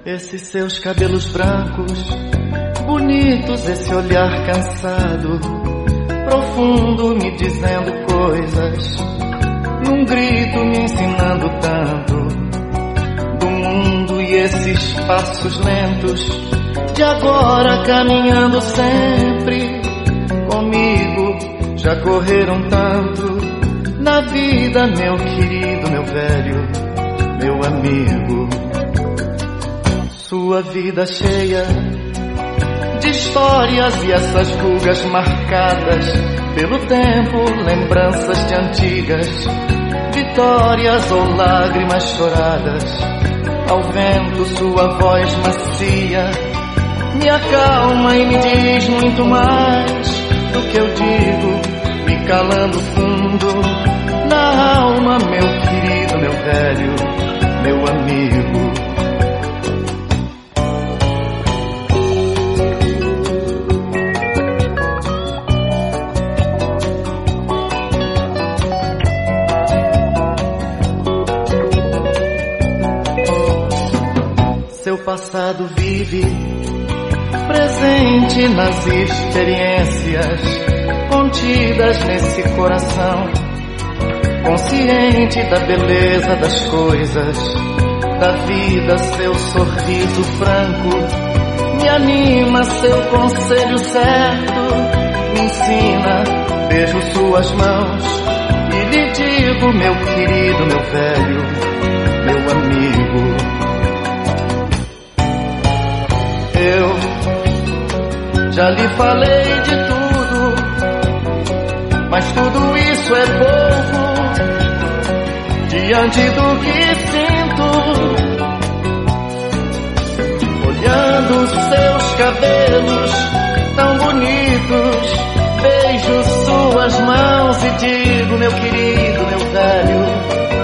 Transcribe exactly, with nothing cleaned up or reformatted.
Esses seus cabelos brancos, bonitos, esse olhar cansado, profundo, me dizendo coisas, num grito me ensinando tanto do mundo. E esses passos lentos de agora caminhando sempre comigo, já correram tanto na vida, meu querido, meu velho, meu amigo. Sua vida cheia de histórias e essas rugas marcadas pelo tempo, lembranças de antigas vitórias ou lágrimas choradas. Ao vento sua voz macia me acalma e me diz muito mais do que eu digo, me calando fundo na alma, meu querido, meu velho, meu amigo. Seu passado vive presente nas experiências contidas nesse coração, consciente da beleza das coisas, da vida. Seu sorriso franco me anima, seu conselho certo me ensina. Beijo suas mãos e lhe digo, meu querido, meu velho, meu amigo. Eu já lhe falei de tudo, mas tudo isso é pouco diante do que sinto. Olhando seus cabelos tão bonitos, beijo suas mãos e digo, meu querido, meu velho,